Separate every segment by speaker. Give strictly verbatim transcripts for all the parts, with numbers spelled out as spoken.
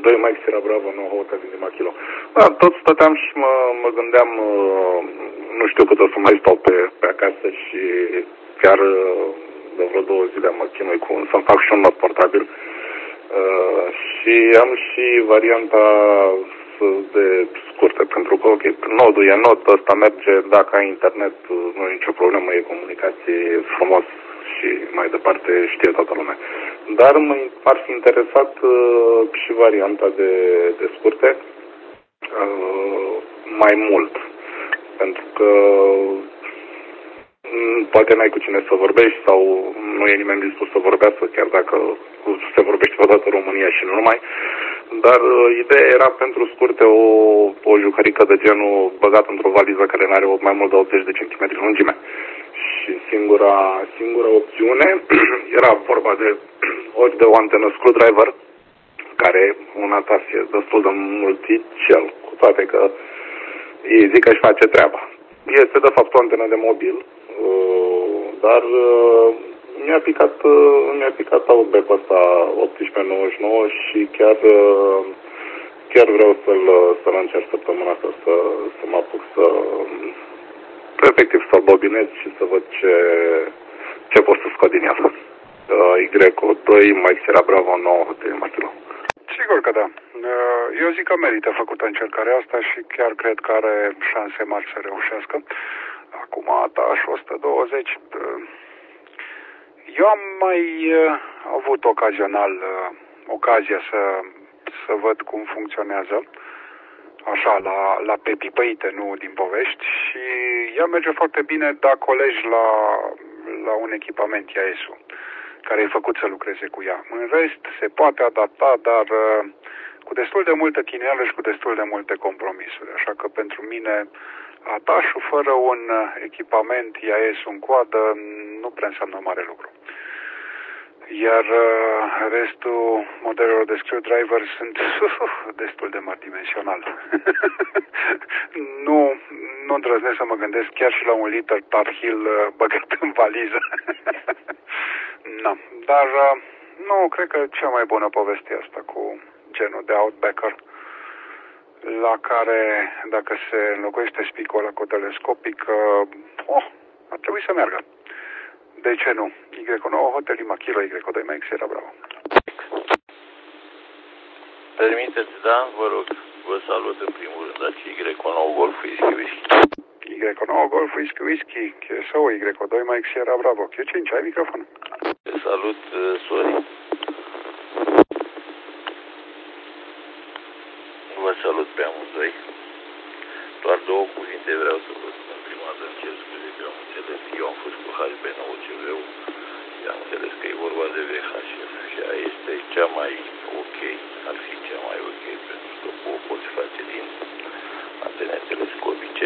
Speaker 1: doi Mike Sierra Bravo, nouă Hotel Lima Kilo. Da, tot stăteam și mă, mă gândeam, nu știu cât o să mai stau pe, pe acasă și chiar de vreo două zile mă chinui cu, să-mi fac și un not portabil. Uh, și am și varianta de scurte, pentru că, ok, nodul e nod, ăsta merge, dacă ai internet, nu e nicio problemă, e comunicație frumos și mai departe știe toată lumea. Dar m-ar fi interesat uh, și varianta de, de scurte uh, mai mult, pentru că poate n-ai cu cine să vorbești sau nu e nimeni dispus să vorbească, chiar dacă se vorbește odată în România și nu numai. Dar uh, ideea era pentru scurte o, o jucărică de genul băgat într-o valiză care nu are mai mult de optzeci de centimetri lungime. Și singura, singura opțiune era vorba de ori de o antenă screwdriver, care una ta e destul de multicel, cu toate că ei zic că își face treaba. Este de fapt o antenă de mobil, dar mi-a picat, mi-a picat Outback-ul ăsta optsprezece nouăzeci și nouă și chiar, chiar vreau să-l, să-l încerc săptămâna asta, să, să mă apuc să, efectiv, să-l bobinez și să văd ce, ce pot să scot din el. Y doi Mike Sierra Bravo nouă Hotel Lima Kilo.
Speaker 2: Sigur că da. Eu zic că merită făcută încercarea asta și chiar cred că are șanse mari să reușească. Acum, Ataș o sută douăzeci. Eu am mai avut ocazional ocazia să, să văd cum funcționează, așa, la, la pe pipăite, nu din povești, și ea merge foarte bine dacă colegi la, la un echipament I A S-ul, care e făcut să lucreze cu ea. În rest, se poate adapta, dar cu destul de multă chineală și cu destul de multe compromisuri. Așa că pentru mine, Atașul fără un echipament I A S în coadă nu prea înseamnă mare lucru. Iar restul modelelor de screwdriver sunt destul de mari dimensional. nu, nu îndrăznesc să mă gândesc chiar și la un liter Tar Heel băgat în valiză. No. Dar nu, cred că cea mai bună poveste asta cu genul de Outbacker, la care, dacă se înlocuiește spicul ăla cu telescopic, oh, ar trebui să meargă. De ce nu? Y nouă Hotel Lima Kilo, Y doi Mike Sierra Bravo.
Speaker 3: Permiteți, da? Vă rog, vă salut în primul rând, dați Y nouă Golf Whisky Whisky.
Speaker 2: Y nouă Golf Whisky Whisky, Q S O, Y doi Mike Sierra Bravo. Q cinci, ai microfon.
Speaker 3: Te salut, Sorin. Vă salut pe amândoi. Doar două cuvinte vreau să vă spun. Prima dată îmi cer scuze că eu am înțeles. Eu am fost cu H B nouă C V-ul și am înțeles că e vorba de V H F și aia este cea mai ok, ar fi cea mai ok, pentru că o poți face din antene telescopice.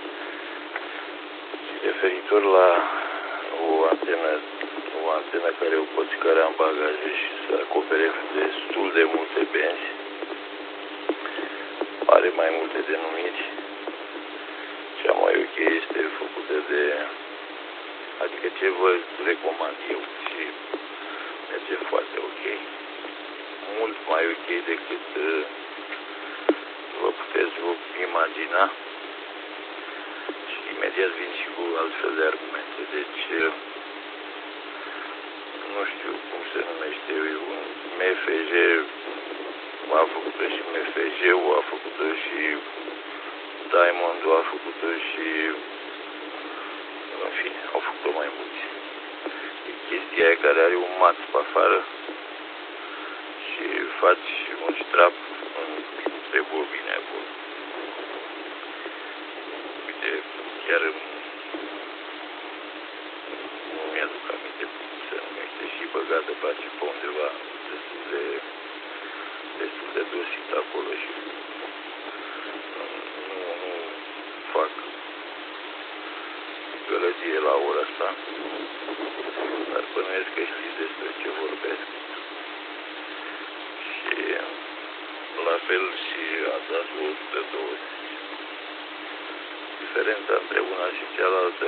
Speaker 3: Și referitor la o antenă, o antenă care o poți care în bagaje și să acopere destul de multe benzi, are mai multe denumiri. Cea mai ok este făcută de, adică ce vă recomand eu și merge foarte ok. Mult mai ok decât uh, vă puteți vă imagina. Și imediat vin și cu altfel de argumente. Deci, uh, nu știu cum se numește, un M F G a făcut-o și M F G-ul, a făcut-o și Diamond-ul, a făcut-o și, în fine, au făcut-o mai mulți. E chestia aia care are un mat pe afară și faci un strap pe bobine acolo. Uite, chiar nu mi-aduc aminte cum se numește și băgată face pe undeva destul de destul de dosit acolo și nu, nu, nu fac gălăgie la ora asta, dar bănuiesc că știți despre ce vorbesc. Și la fel și Atașul o sută douăzeci. Diferența între una și cealaltă,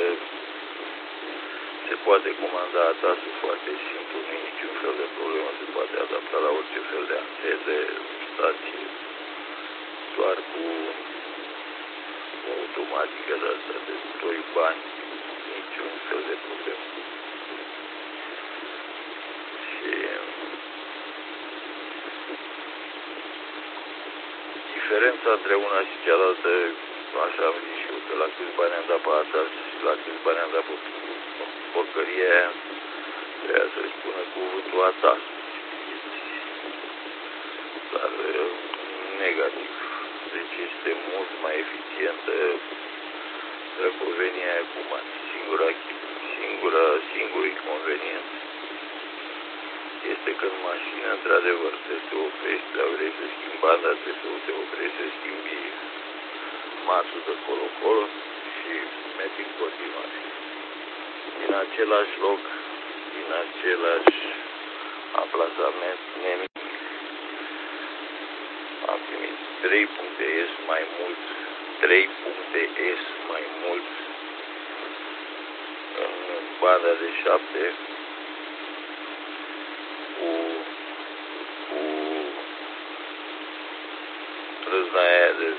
Speaker 3: se poate comanda Atașul foarte simplu, nu e niciun fel de problemă, se poate adapta la orice fel de antene, rotație, doar cu o automatică de asta de doi bani, niciun fel de problemă. Și diferența între una și cealaltă, așa am zis și eu, că la câți bani am dat pe Atas și la câți bani am dat pe porcăria aia, trebuia să-i spună cuvântul Atas. Dar negativ. Deci este mult mai eficientă răcovenia aia cu bani. Singura, singura, singurul inconvenient este că în mașină, într-adevăr, trebuie să te oprești, dacă vrei să schimbi banda, trebuie să te oprești, să schimbi masul de colo-colo și mergi în continuare. Din același loc, din același amplasament, nemic. Am primit trei puncte S mai mult, trei puncte S mai mult în banda de șapte cu, cu râzna aia de,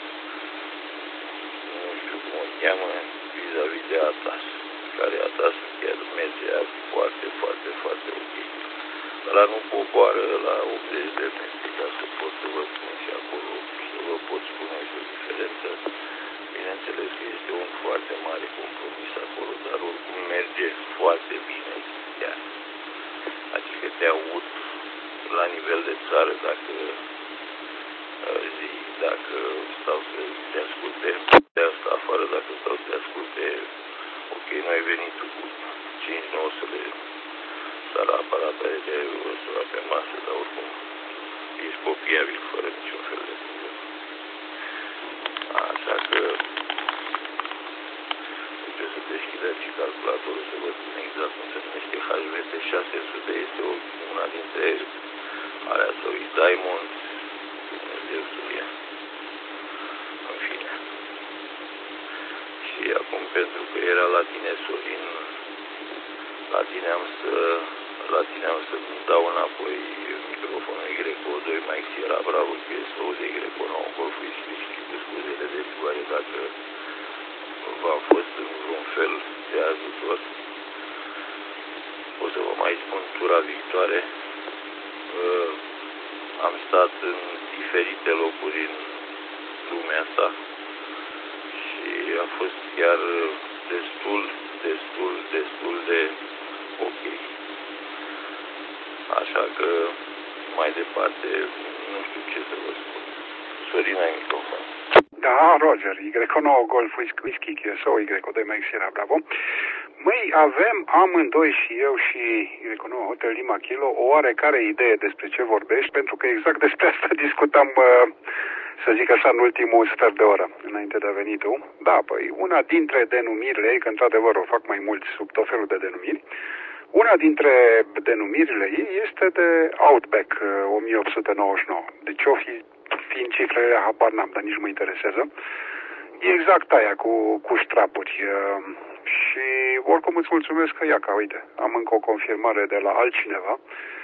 Speaker 3: nu știu cum o cheamă, vis-a-vis de Atas, care Atas chiar mergea foarte, foarte, foarte ok. Ăla nu poboară la optzeci de metri, ca să pot să vă spun și acolo, să vă pot spune și o diferență. Bineînțeles că este un foarte mare compromis acolo, dar oricum merge foarte bine chiar. Adică te aud la nivel de țară dacă zi, dacă stau să te asculte, de asta afară dacă stau să te asculte, ok, nu ai venit cu cinci nouă să le dar aparatele de văzura pe masă, dar oricum ești copiabil fără niciun fel de problemă. Așa că trebuie să deschid aici calculatorul să văd exact cum se numește H V T șase sute, este una dintre alea sau e Diamond, Dumnezeu să fie. În fine. Și acum pentru că era la tine Sorin, la tine am să la tine am să dau înapoi microfonul Y O doi Mike Sierra Bravo Q S O de Y O nouă Golf Whisky și cu scuzele de rigoare dacă v-am fost în vreun fel de ajutor. O să vă mai spun tura viitoare. Uh, am stat în diferite locuri în lumea asta și a fost chiar destul, destul, destul de ok. Așa că mai departe nu știu ce să vă spun. Sorin, ai microfon.
Speaker 2: Da, Roger, Y nouă Golf Whisky Q S O, Y O doi Mike Sierra Bravo. Măi, avem amândoi și eu și Y nouă Hotel Lima Kilo o oarecare idee despre ce vorbești, pentru că exact despre asta discutam, să zic așa, în ultimul sfert de oră, înainte de a veni tu. Da, păi, una dintre denumirile ei, că într-adevăr o fac mai mulți sub tot felul de denumiri, una dintre denumirile ei este de Outback o mie opt sute nouăzeci și nouă. Deci o fi, fiind cifrele, habar n-am, dar nici mă interesează. E exact aia cu, cu strapuri. Și oricum îți mulțumesc că, ia ca, uite, am încă o confirmare de la altcineva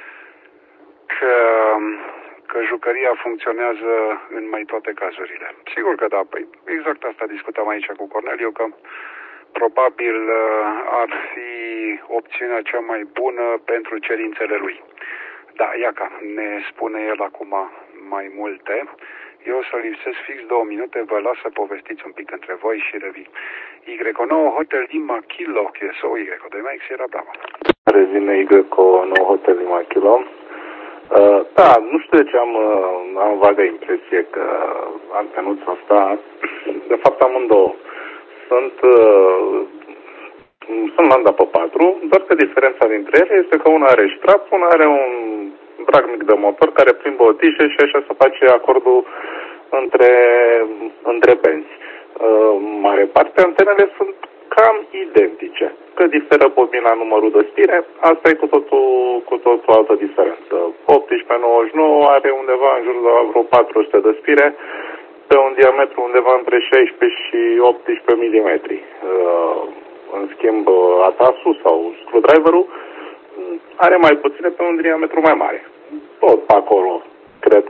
Speaker 2: că, că jucăria funcționează în mai toate cazurile. Sigur că da, păi exact asta discutam aici cu Corneliu, că probabil ar fi opțiunea cea mai bună pentru cerințele lui. Da, Iaca, ne spune el acum mai multe. Eu o să lipsesc fix două minute, vă las să povestiți un pic între voi și revin. Y nouă Hotel Lima Kilo, Q S O, Y O doi Mike Sierra Bravo.
Speaker 1: Revine Y nouă Hotel Lima Kilo. Uh, da, nu știu de ce am, uh, am vagă impresie că antenuța asta, de fapt amândouă, sunt, uh, sunt landa pe patru, doar că diferența dintre ele este că una are strap, una are un drag mic de motor care plimbă o tișă și așa se face acordul între, între benzi. Uh, mare parte, antenele sunt cam identice. Că diferă bobina numărul de stire, asta e cu totul, cu totul altă diferență. optsprezece nouăzeci și nouă are undeva în jur de vreo patru sute de spire, pe un diametru undeva între șaisprezece și optsprezece milimetri. Uh, în schimb, Atasul sau screwdriver-ul are mai puține pe un diametru mai mare. Tot pe acolo, cred că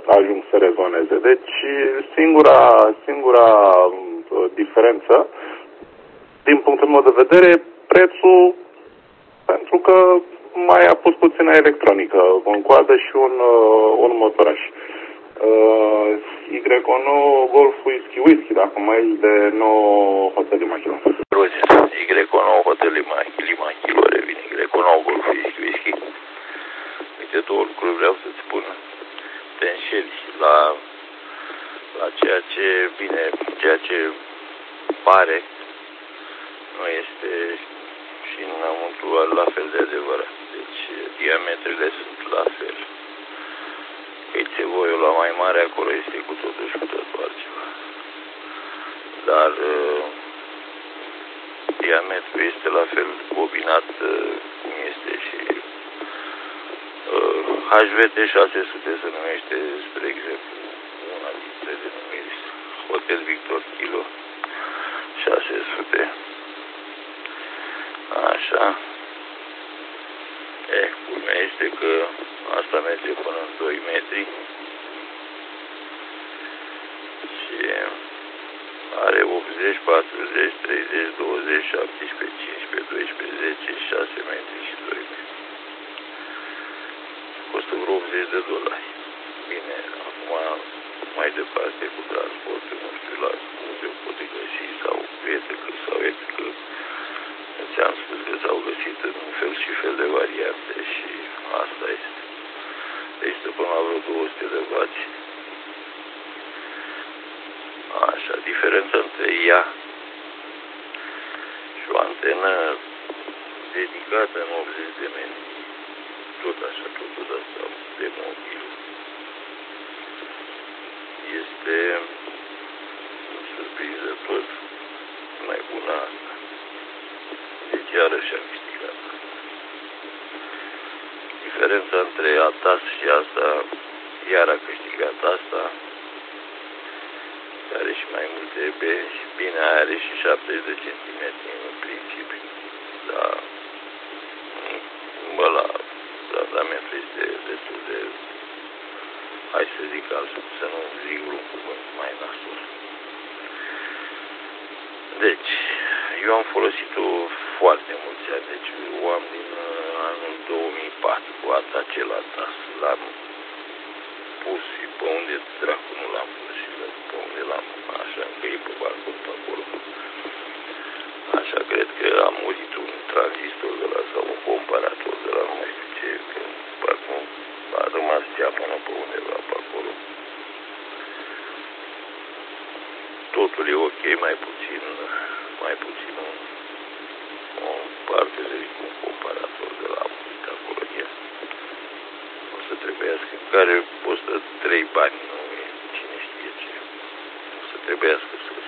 Speaker 1: ajung să rezoneze. Deci singura, singura diferență, din punctul meu de vedere, prețul, pentru că mai a pus puțină electronică, în coadă și un, un motoraș. Uh, Y nouă Golf Whisky Whisky, dacă mai e de nouă Hotel Lima Kilo.
Speaker 3: Y nouă Hotel Lima, Lima Kilo revine. Y nouă Golf Whisky Whisky. Uite, două lucruri vreau să-ți spun. Te înșeli la, la ceea ce vine, ceea ce pare, nu este și înăuntru la fel de adevărat. Deci diametrele sunt la fel. Căițevoiul la mai mare acolo este cu totul și cu totul altceva. Dar uh, diametrul este la fel bobinat uh, cum este și uh, H V T șase sute se numește, spre exemplu, una dintre denumiri, Hotel Victor Kilo șase sute. Așa. Eh, culmea este că asta merge până în doi metri și are optzeci, patruzeci, treizeci, douăzeci, șaptesprezece, cincisprezece, doisprezece, zece, șase metri și doi metri. Costă vreo optzeci de dolari. Bine, acum mai departe cu transportul, nu știu la unde o poate găsi sau etică sau etică. Ți-am spus că s-au găsit în fel și fel de variante și asta este. Este până la vreo două sute de vați. Așa, diferența între ea și o antenă dedicată în optzeci de metri, tot așa, totul asta de mobil, este surprinzător mai bună asta. Deci iarăși am câștigat. Diferența între Atas și asta, iar a câștigat asta, are și mai multe benzi, bine, are și șaptezeci de centimetri în principiu, dar bă, la tratamentul este destul de, hai să zic altfel, să nu zic un cuvânt mai nasol. Deci, eu am folosit-o foarte mulți ani, deci o am din anul două mii patru cu acel Atas, l-am pus și pe unde dracu nu l-am pus și pe unde l-am, așa, încă e pe balcon pe acolo. Așa, cred că a murit un tranzistor de la sau un comparator de la nu mai știu ce, că parcă a rămas cea până pe undeva pe acolo. Totul e ok, mai puțin, mai puțin un, o parte de un comparator de la murit acolo e. O să trebuiască, care costă trei bani, nu e cine știe ce. O să trebuiască să